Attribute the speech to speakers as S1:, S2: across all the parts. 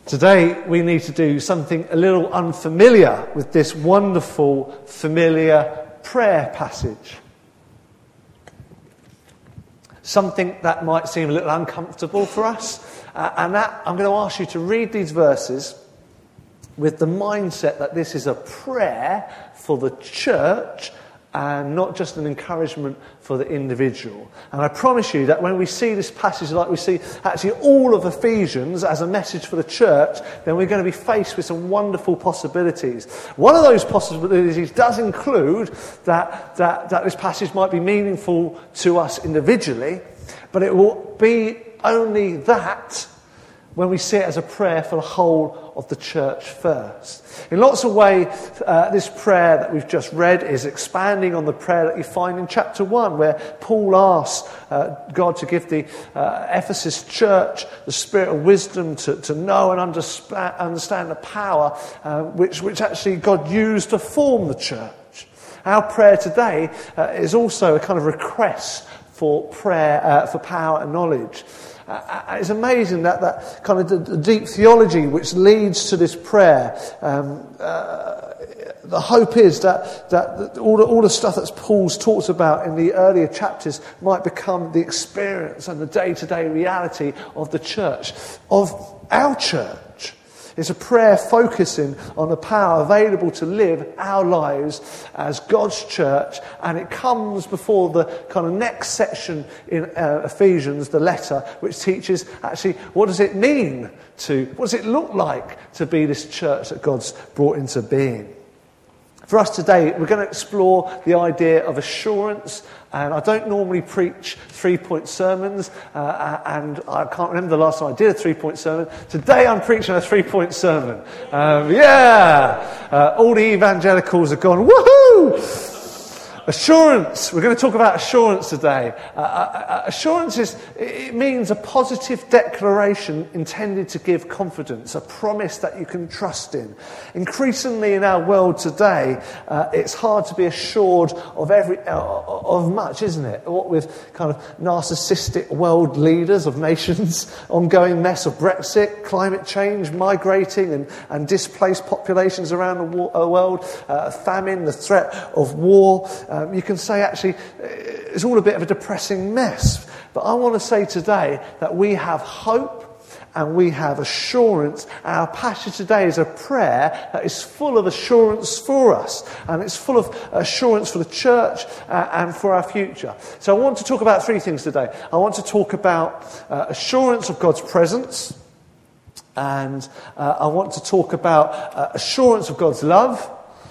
S1: Today we need to do something a little unfamiliar with this wonderful, familiar prayer passage. Something that might seem a little uncomfortable for us, and that I'm going to ask you to read these verses with the mindset that this is a prayer for the church and not just an encouragement for the individual. And I promise you that when we see this passage like we see actually all of Ephesians as a message for the church, then we're going to be faced with some wonderful possibilities. One of those possibilities does include that this passage might be meaningful to us individually, but it will be only that when we see it as a prayer for the whole of the church first. In lots of ways, this prayer that we've just read is expanding on the prayer that you find in chapter 1, where Paul asks God to give the Ephesus church the spirit of wisdom to know and understand the power which actually God used to form the church. Our prayer today is also a kind of request for prayer, for power and knowledge. It's amazing that kind of the deep theology which leads to this prayer. The hope is that all the stuff that Paul's talked about in the earlier chapters might become the experience and the day-to-day reality of the church, of our church. It's a prayer focusing on the power available to live our lives as God's church, and it comes before the kind of next section in Ephesians, the letter, which teaches actually what does it look like to be this church that God's brought into being. For us today, we're going to explore the idea of assurance. And I don't normally preach 3-point sermons, and I can't remember the last time I did a 3-point sermon. Today I'm preaching a 3-point sermon. All the evangelicals have gone, woohoo! Assurance. We're going to talk about assurance today. Assurance it means a positive declaration intended to give confidence, a promise that you can trust in. Increasingly in our world today, it's hard to be assured of much, isn't it? What with kind of narcissistic world leaders of nations, ongoing mess of Brexit, climate change, migrating and displaced populations around the world, famine, the threat of war. You can say actually it's all a bit of a depressing mess. But I want to say today that we have hope and we have assurance. Our passage today is a prayer that is full of assurance for us. And it's full of assurance for the church and for our future. So I want to talk about 3 things today. I want to talk about assurance of God's presence. And I want to talk about assurance of God's love.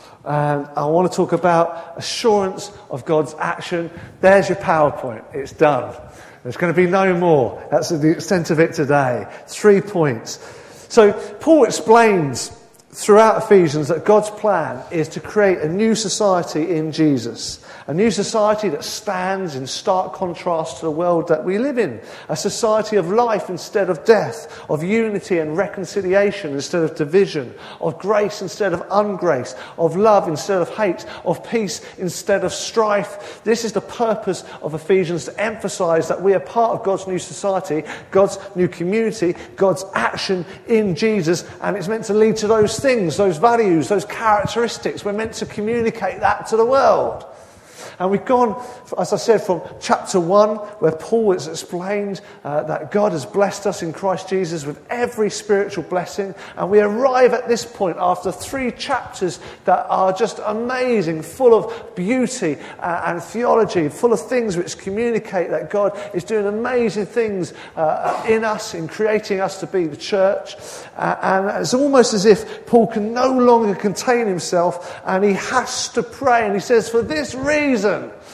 S1: And I want to talk about assurance of God's action. There's your PowerPoint. It's done. There's going to be no more. That's the extent of it today. 3 points. So Paul explains throughout Ephesians that God's plan is to create a new society in Jesus. A new society that stands in stark contrast to the world that we live in. A society of life instead of death, of unity and reconciliation instead of division, of grace instead of ungrace, of love instead of hate, of peace instead of strife. This is the purpose of Ephesians, to emphasize that we are part of God's new society, God's new community, God's action in Jesus, and it's meant to lead to those things, those values, those characteristics. We're meant to communicate that to the world. And we've gone, as I said, from chapter 1, where Paul has explained that God has blessed us in Christ Jesus with every spiritual blessing. And we arrive at this point after 3 chapters that are just amazing, full of beauty and theology, full of things which communicate that God is doing amazing things in us, in creating us to be the church. And it's almost as if Paul can no longer contain himself and he has to pray. And he says, for this reason,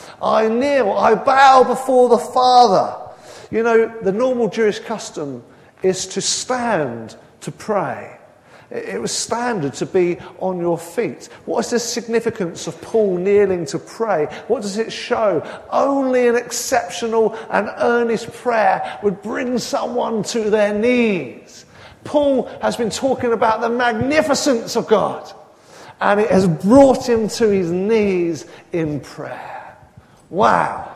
S1: I kneel, I bow before the Father. You know, the normal Jewish custom is to stand to pray. It was standard to be on your feet. What is the significance of Paul kneeling to pray? What does it show? Only an exceptional and earnest prayer would bring someone to their knees. Paul has been talking about the magnificence of God, and it has brought him to his knees in prayer. Wow.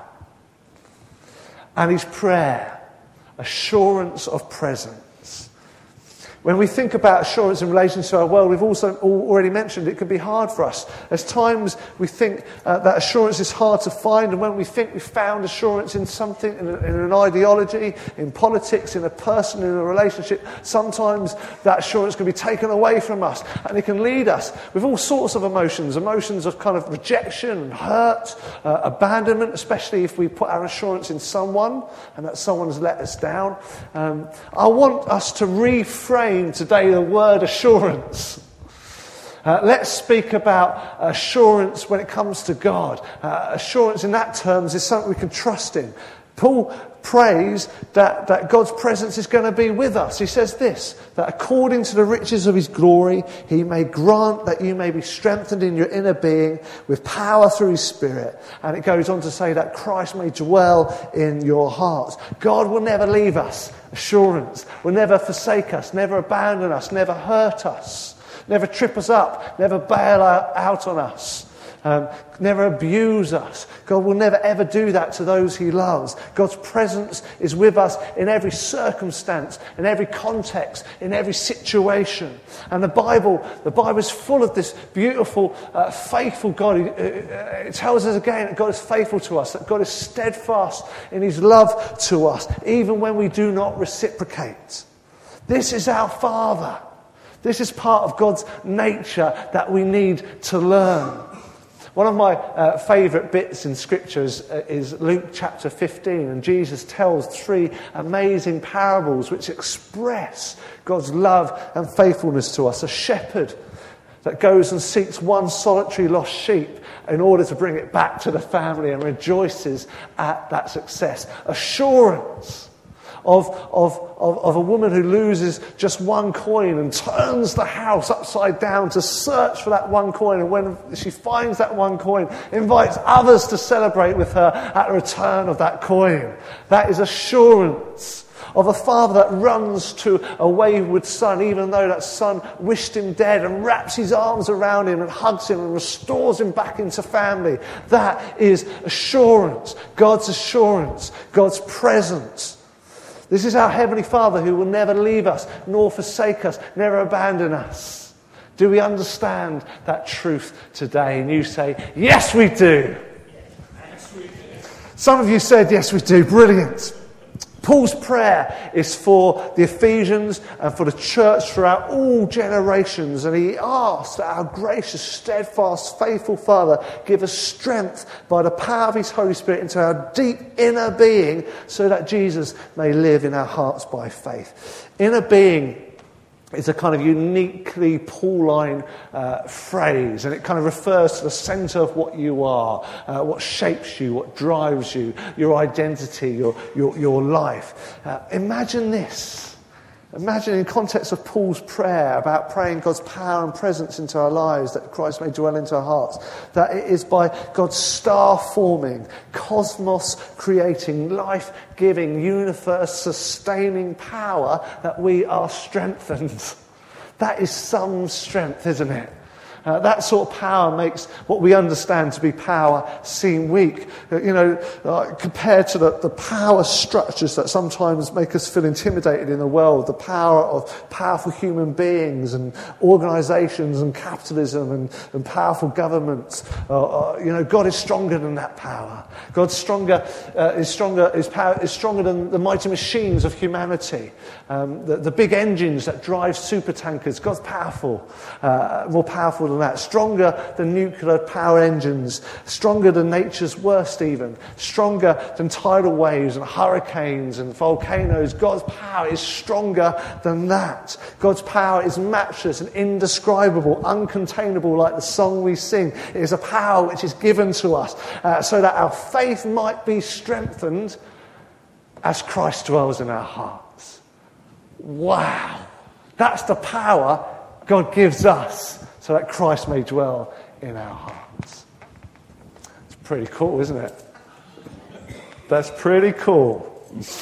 S1: And his prayer, assurance of presence. When we think about assurance in relation to our world, we've also already mentioned it can be hard for us. There's times we think that assurance is hard to find, and when we think we've found assurance in something, in an ideology, in politics, in a person, in a relationship, sometimes that assurance can be taken away from us, and it can lead us with all sorts of emotions of kind of rejection and hurt, abandonment, especially if we put our assurance in someone, and that someone has let us down. I want us to reframe today the word assurance. Let's speak about assurance when it comes to God. Assurance in that terms is something we can trust in. Paul prays that God's presence is going to be with us. He says this, that according to the riches of his glory, he may grant that you may be strengthened in your inner being with power through his Spirit. And it goes on to say that Christ may dwell in your hearts. God will never leave us. Assurance. Will never forsake us, never abandon us, never hurt us, never trip us up, never bail out on us. Never abuse us. God will never ever do that to those he loves. God's presence is with us in every circumstance, in every context, in every situation. And the Bible is full of this beautiful, faithful God. It tells us again that God is faithful to us, that God is steadfast in his love to us, even when we do not reciprocate. This is our Father. This is part of God's nature that we need to learn. One of my favourite bits in Scriptures is Luke chapter 15, and Jesus tells 3 amazing parables which express God's love and faithfulness to us. A shepherd that goes and seeks one solitary lost sheep in order to bring it back to the family and rejoices at that success. Assurance of a woman who loses just one coin and turns the house upside down to search for that one coin, and when she finds that one coin, invites others to celebrate with her at the return of that coin. That is assurance of a father that runs to a wayward son, even though that son wished him dead, and wraps his arms around him and hugs him and restores him back into family. That is assurance, God's presence. This is our Heavenly Father who will never leave us, nor forsake us, never abandon us. Do we understand that truth today? And you say, yes we do.
S2: Yes, we do.
S1: Some of you said, yes we do. Brilliant. Paul's prayer is for the Ephesians and for the church throughout all generations. And he asks that our gracious, steadfast, faithful Father give us strength by the power of his Holy Spirit into our deep inner being so that Jesus may live in our hearts by faith. Inner being is a kind of uniquely Pauline phrase, and it kind of refers to the centre of what you are, what shapes you, what drives you, your identity, your life. Imagine this. Imagine in context of Paul's prayer about praying God's power and presence into our lives, that Christ may dwell into our hearts, that it is by God's star-forming, cosmos-creating, life-giving, universe-sustaining power that we are strengthened. That is some strength, isn't it? That sort of power makes what we understand to be power seem weak. Compared to the power structures that sometimes make us feel intimidated in the world, the power of powerful human beings and organisations and capitalism and powerful governments. God is stronger than that power. His power is stronger than the mighty machines of humanity. The big engines that drive super tankers. God's powerful, more powerful than that, stronger than nuclear power engines, stronger than nature's worst even, stronger than tidal waves and hurricanes and volcanoes. God's power is stronger than that. God's power is matchless and indescribable, uncontainable, like the song we sing. It is a power which is given to us so that our faith might be strengthened as Christ dwells in our hearts. Wow! That's the power God gives us so that Christ may dwell in our hearts. It's pretty cool, isn't it? That's pretty cool.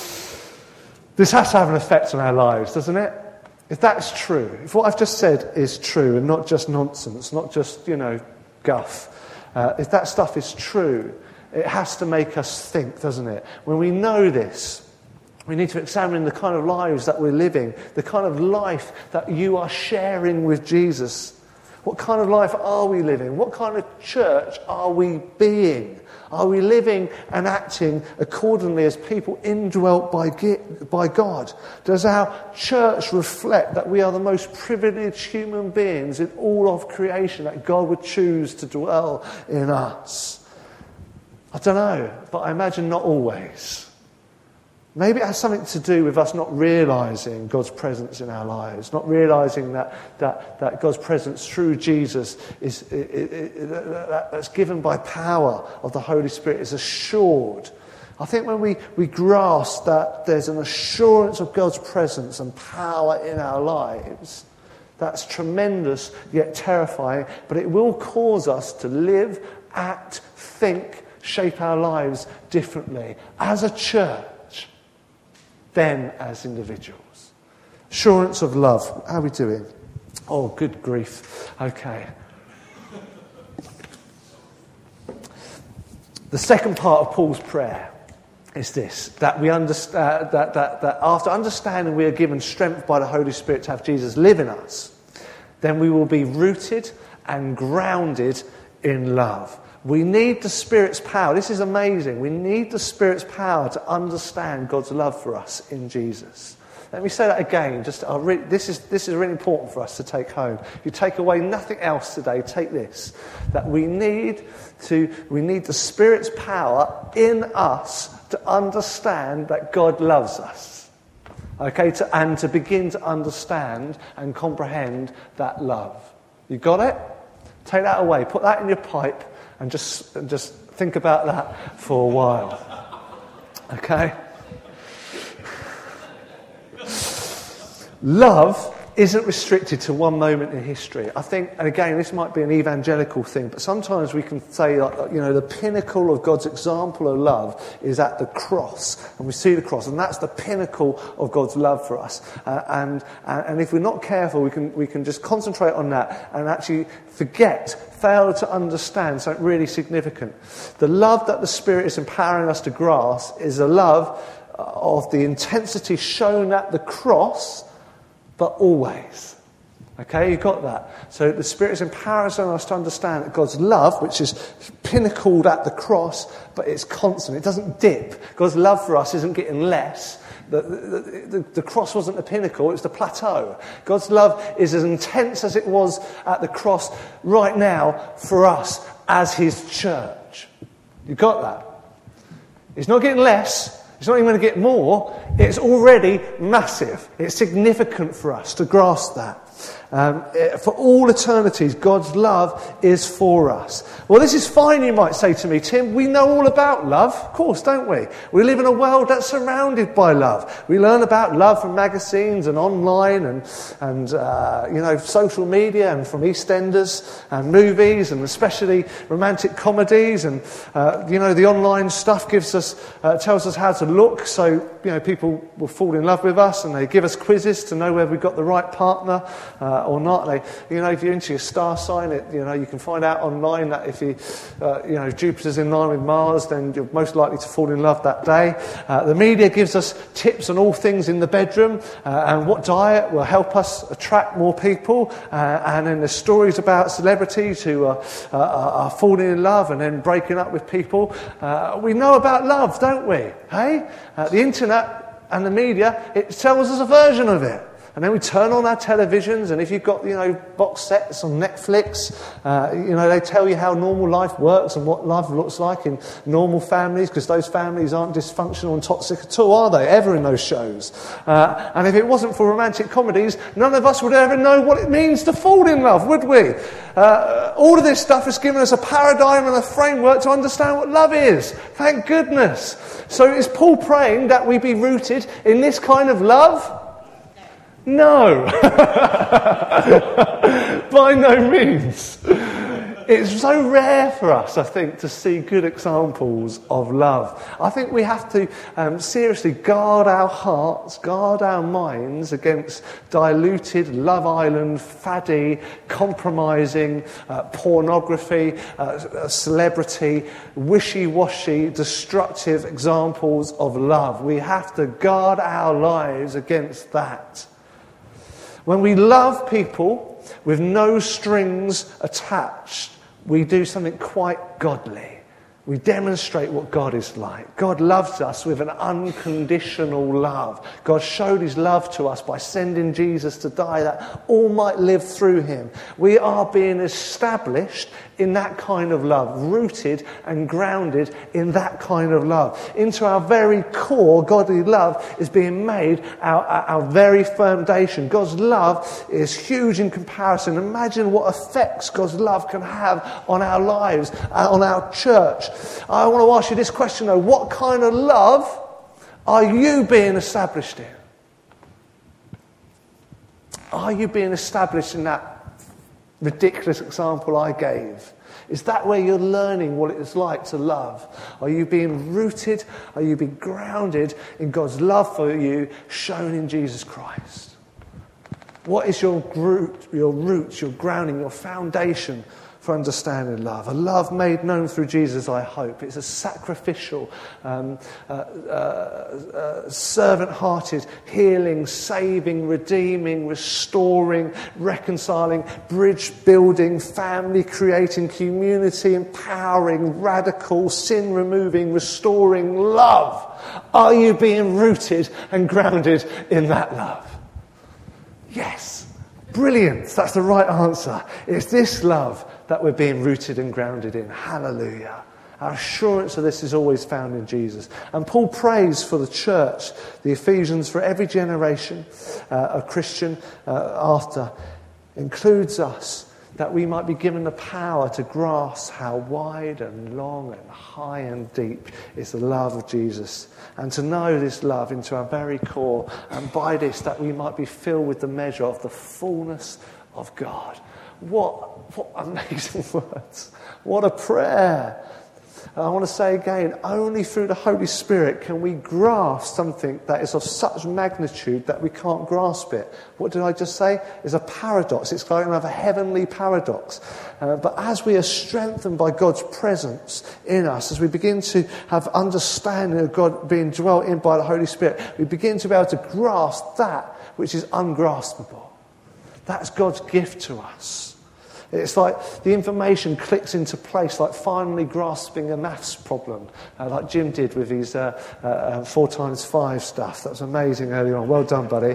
S1: This has to have an effect on our lives, doesn't it? If that's true, if what I've just said is true and not just nonsense, not just, guff, if that stuff is true, it has to make us think, doesn't it? When we know this, We need to examine the kind of lives that we're living, the kind of life that you are sharing with Jesus. What kind of life are we living? What kind of church are we being? Are we living and acting accordingly as people indwelt by God? Does our church reflect that we are the most privileged human beings in all of creation, that God would choose to dwell in us? I don't know, but I imagine not always. Maybe it has something to do with us not realising God's presence in our lives, not realising that God's presence through Jesus that's given by power of the Holy Spirit is assured. I think when we grasp that there's an assurance of God's presence and power in our lives, that's tremendous yet terrifying, but it will cause us to live, act, think, shape our lives differently as a church than as individuals. Assurance of love. How are we doing? Oh, good grief. Okay. The second part of Paul's prayer is this, that we understand that after understanding we are given strength by the Holy Spirit to have Jesus live in us, then we will be rooted and grounded in love. We need the Spirit's power. This is amazing. We need the Spirit's power to understand God's love for us in Jesus. Let me say that again. This is really important for us to take home. If you take away nothing else today, take this. That we need the Spirit's power in us to understand that God loves us. Okay, and to begin to understand and comprehend that love. You got it? Take that away. Put that in your pipe. And just think about that for a while. Okay? Love isn't restricted to one moment in history. I think, and again, this might be an evangelical thing, but sometimes we can say, the pinnacle of God's example of love is at the cross. And we see the cross, and that's the pinnacle of God's love for us. And if we're not careful, we can just concentrate on that and actually fail to understand something really significant. The love that the Spirit is empowering us to grasp is a love of the intensity shown at the cross, but always. Okay, you got that? So the Spirit is empowering us to understand that God's love, which is pinnacled at the cross, but it's constant. It doesn't dip. God's love for us isn't getting less. The cross wasn't the pinnacle, it's the plateau. God's love is as intense as it was at the cross right now for us as his church. You got that? It's not getting less. It's not even going to get more. It's already massive. It's significant for us to grasp that. For all eternities, God's love is for us. Well, this is fine, you might say to me, Tim. We know all about love. Of course, don't we? We live in a world that's surrounded by love. We learn about love from magazines and online and social media and from EastEnders and movies and especially romantic comedies and the online stuff tells us how to look, so people will fall in love with us, and they give us quizzes to know whether we've got the right partner or not. If you're into your star sign, you can find out online that if Jupiter's in line with Mars, then you're most likely to fall in love that day. The media gives us tips on all things in the bedroom and what diet will help us attract more people. And then there's stories about celebrities who are falling in love and then breaking up with people. We know about love, don't we? Hey? The internet and the media, it tells us a version of it. And then we turn on our televisions, and if you've got, box sets on Netflix, they tell you how normal life works and what love looks like in normal families, because those families aren't dysfunctional and toxic at all, are they, ever in those shows? And if it wasn't for romantic comedies, none of us would ever know what it means to fall in love, would we? All of this stuff has given us a paradigm and a framework to understand what love is. Thank goodness. So is Paul praying that we be rooted in this kind of love? No. By no means. It's so rare for us, I think, to see good examples of love. I think we have to seriously guard our hearts, guard our minds against diluted, Love Island, faddy, compromising, pornography, celebrity, wishy-washy, destructive examples of love. We have to guard our lives against that. When we love people with no strings attached, we do something quite godly. We demonstrate what God is like. God loves us with an unconditional love. God showed his love to us by sending Jesus to die that all might live through him. We are being established in that kind of love, rooted and grounded in that kind of love. Into our very core, godly love is being made our very foundation. God's love is huge in comparison. Imagine what effects God's love can have on our lives, on our church. I want to ask you this question though. What kind of love are you being established in? Are you being established in that ridiculous example I gave? Is that where you're learning what it is like to love? Are you being rooted? Are you being grounded in God's love for you, shown in Jesus Christ? What is your roots, your grounding, your foundation for understanding love? A love made known through Jesus, I hope. It's a sacrificial, servant-hearted, healing, saving, redeeming, restoring, reconciling, bridge-building, family-creating, community-empowering, radical, sin-removing, restoring love. Are you being rooted and grounded in that love? Yes. Brilliant. That's the right answer. It's this love that we're being rooted and grounded in. Hallelujah. Our assurance of this is always found in Jesus. And Paul prays for the church, the Ephesians, for every generation a Christian after, includes us, that we might be given the power to grasp how wide and long and high and deep is the love of Jesus, and to know this love into our very core, and by this that we might be filled with the measure of the fullness of God. What amazing words. What a prayer. And I want to say again, only through the Holy Spirit can we grasp something that is of such magnitude that we can't grasp it. What did I just say? It's a paradox. It's like another heavenly paradox. But as we are strengthened by God's presence in us, as we begin to have understanding of God being dwelt in by the Holy Spirit, we begin to be able to grasp that which is ungraspable. That's God's gift to us. It's like the information clicks into place, like finally grasping a maths problem, like Jim did with his 4x5 stuff. That was amazing earlier on. Well done, buddy.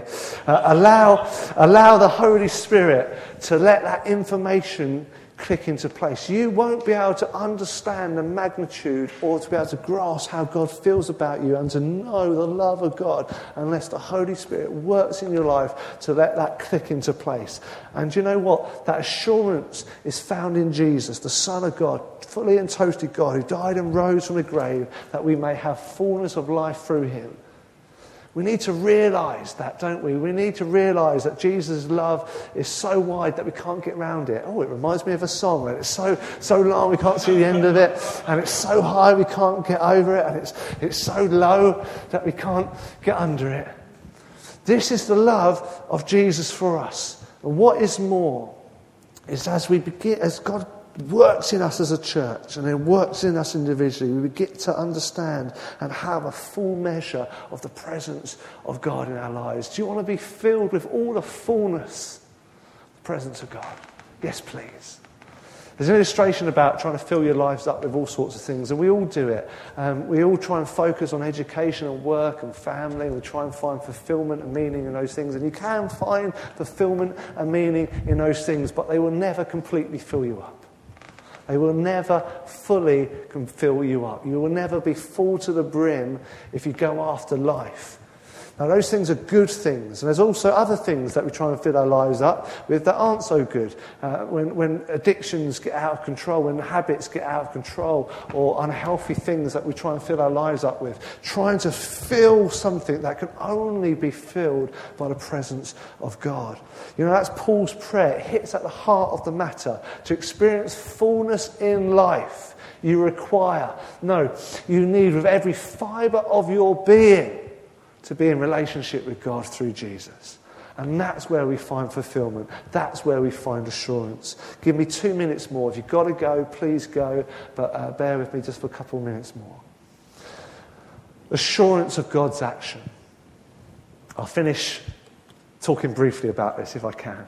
S1: Allow the Holy Spirit to let that information click into place. You won't be able to understand the magnitude or to be able to grasp how God feels about you and to know the love of God unless the Holy Spirit works in your life to let that click into place. And you know what? That assurance is found in Jesus, the Son of God, fully and totally God, who died and rose from the grave that we may have fullness of life through him. We need to realise that, don't we? We need to realise that Jesus' love is so wide that we can't get around it. Oh, it reminds me of a song. And it's so long we can't see the end of it. And it's so high we can't get over it. And it's so low that we can't get under it. This is the love of Jesus for us. And what is more is as God works in us as a church and then works in us individually, we get to understand and have a full measure of the presence of God in our lives. Do you want to be filled with all the fullness, the presence of God? Yes, please. There's an illustration about trying to fill your lives up with all sorts of things, and we all do it. We all try and focus on education and work and family, and we try and find fulfillment and meaning in those things. And you can find fulfillment and meaning in those things, but they will never completely fill you up. They will never fully fill you up. You will never be full to the brim if you go after life. Now, those things are good things, and there's also other things that we try and fill our lives up with that aren't so good. When addictions get out of control, when habits get out of control, or unhealthy things that we try and fill our lives up with, trying to fill something that can only be filled by the presence of God. You know, that's Paul's prayer. It hits at the heart of the matter. To experience fullness in life, you need with every fibre of your being to be in relationship with God through Jesus. And that's where we find fulfillment. That's where we find assurance. Give me 2 minutes more. If you've got to go, please go. But bear with me just for a couple of minutes more. Assurance of God's action. I'll finish talking briefly about this if I can.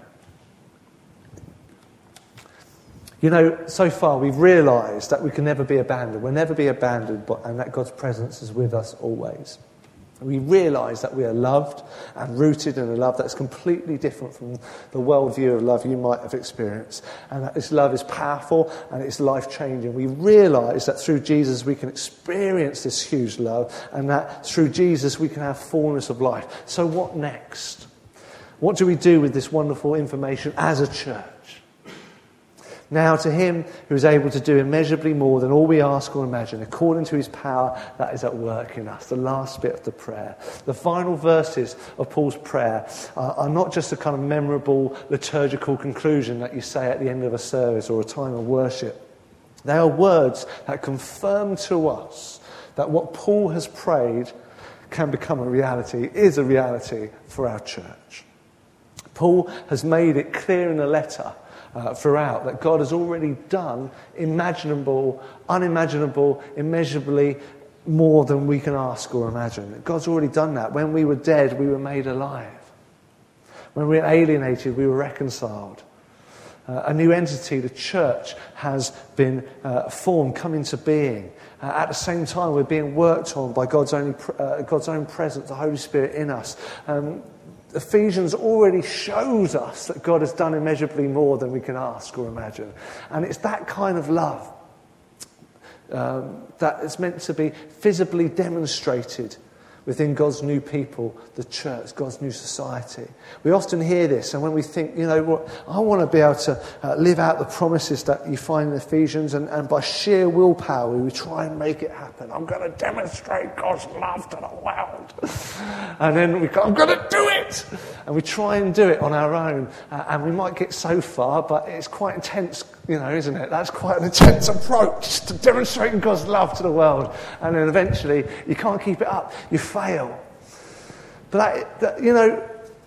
S1: You know, so far we've realised that we can never be abandoned. We'll never be abandoned, and that God's presence is with us always. We realise that we are loved and rooted in a love that's completely different from the worldview of love you might have experienced. And that this love is powerful and it's life-changing. We realise that through Jesus we can experience this huge love, and that through Jesus we can have fullness of life. So what next? What do we do with this wonderful information as a church? Now to him who is able to do immeasurably more than all we ask or imagine, according to his power that is at work in us. The last bit of the prayer. The final verses of Paul's prayer are not just a kind of memorable liturgical conclusion that you say at the end of a service or a time of worship. They are words that confirm to us that what Paul has prayed can become a reality, is a reality for our church. Paul has made it clear in the letter throughout that God has already done imaginable, unimaginable, immeasurably more than we can ask or imagine. God's already done that. When we were dead, we were made alive. When we were alienated, we were reconciled. A new entity, the church, has been formed, come into being. At the same time, we're being worked on by God's own presence, the Holy Spirit in us. Ephesians already shows us that God has done immeasurably more than we can ask or imagine. And it's that kind of love that is meant to be visibly demonstrated within God's new people, the church, God's new society. We often hear this, and when we think, you know what, I want to be able to live out the promises that you find in Ephesians, and by sheer willpower we try and make it happen. I'm going to demonstrate God's love to the world. And then we go, I'm going to do it! And we try and do it on our own, and we might get so far, but it's quite intense, you know, isn't it? That's quite an intense approach to demonstrating God's love to the world. And then eventually you can't keep it up. You fail. But that, you know,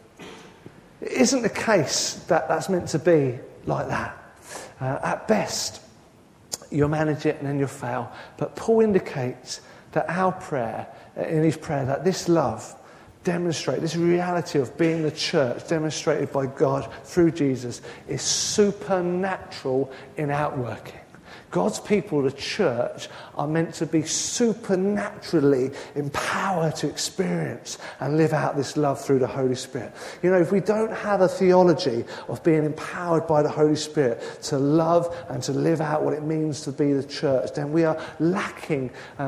S1: it isn't the case that that's meant to be like that. At best, you'll manage it and then you'll fail. But Paul indicates that our prayer, in his prayer, that this love this reality of being the church demonstrated by God through Jesus is supernatural in outworking. God's people, the church, are meant to be supernaturally empowered to experience and live out this love through the Holy Spirit. You know, if we don't have a theology of being empowered by the Holy Spirit to love and to live out what it means to be the church, then we are lacking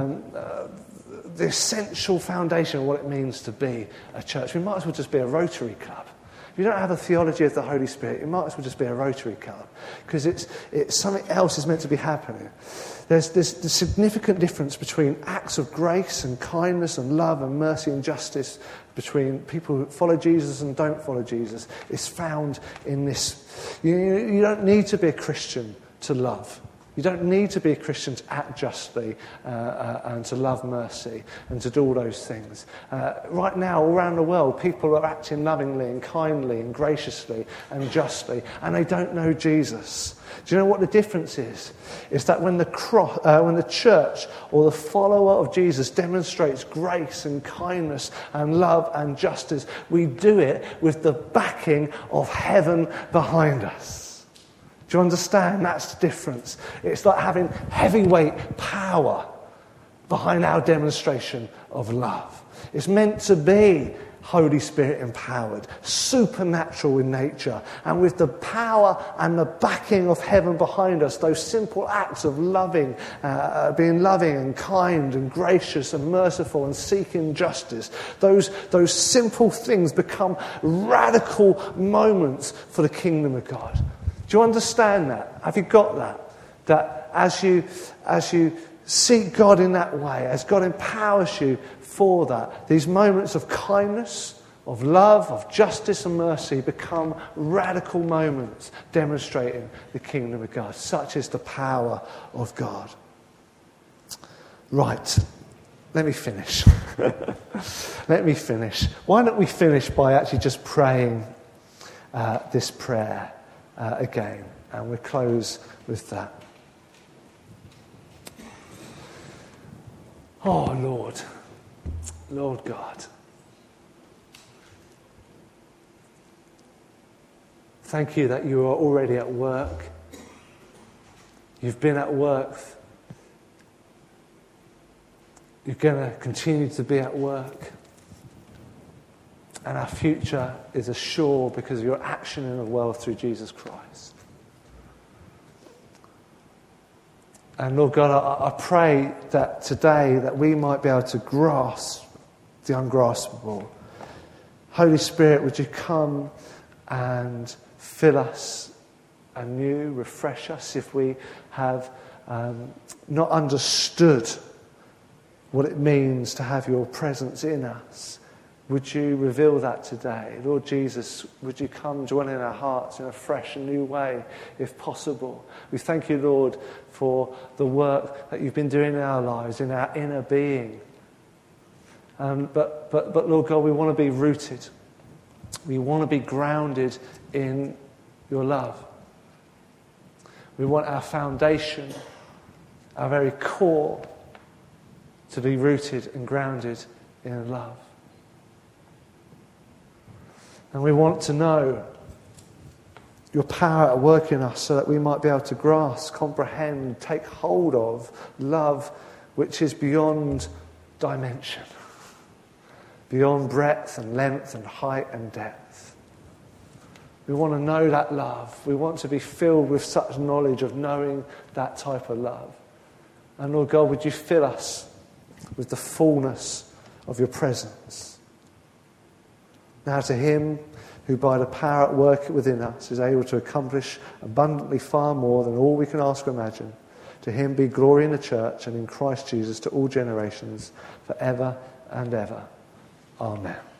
S1: the essential foundation of what it means to be a church. We might as well just be a Rotary Club. If you don't have a theology of the Holy Spirit, you might as well just be a Rotary Club, because it's something else is meant to be happening. There's the significant difference between acts of grace and kindness and love and mercy and justice between people who follow Jesus and don't follow Jesus. It's found in this. You don't need to be a Christian to love. You don't need to be a Christian to act justly and to love mercy and to do all those things. Right now, all around the world, people are acting lovingly and kindly and graciously and justly, and they don't know Jesus. Do you know what the difference is? It's that when the church or the follower of Jesus demonstrates grace and kindness and love and justice, we do it with the backing of heaven behind us. Do you understand? That's the difference. It's like having heavyweight power behind our demonstration of love. It's meant to be Holy Spirit empowered, supernatural in nature, and with the power and the backing of heaven behind us, those simple acts of loving, being loving and kind and gracious and merciful and seeking justice, those simple things become radical moments for the kingdom of God. Do you understand that? Have you got that? That as you seek God in that way, as God empowers you for that, these moments of kindness, of love, of justice and mercy become radical moments demonstrating the kingdom of God. Such is the power of God. Right, let me finish. Let me finish. Why don't we finish by actually just praying this prayer again, and we'll close with that. Oh, Lord God, thank you that you are already at work. You've been at work. You're going to continue to be at work. And our future is assured because of your action in the world through Jesus Christ. And Lord God, I pray that today that we might be able to grasp the ungraspable. Holy Spirit, would you come and fill us anew, refresh us if we have not understood what it means to have your presence in us. Would you reveal that today? Lord Jesus, would you come dwell in our hearts in a fresh and new way, if possible? We thank you, Lord, for the work that you've been doing in our lives, in our inner being. But Lord God, we want to be rooted. We want to be grounded in your love. We want our foundation, our very core, to be rooted and grounded in love. And we want to know your power at work in us so that we might be able to grasp, comprehend, take hold of love which is beyond dimension, beyond breadth and length and height and depth. We want to know that love. We want to be filled with such knowledge of knowing that type of love. And Lord God, would you fill us with the fullness of your presence? Now to him who by the power at work within us is able to accomplish abundantly far more than all we can ask or imagine, to him be glory in the church and in Christ Jesus to all generations, forever and ever. Amen.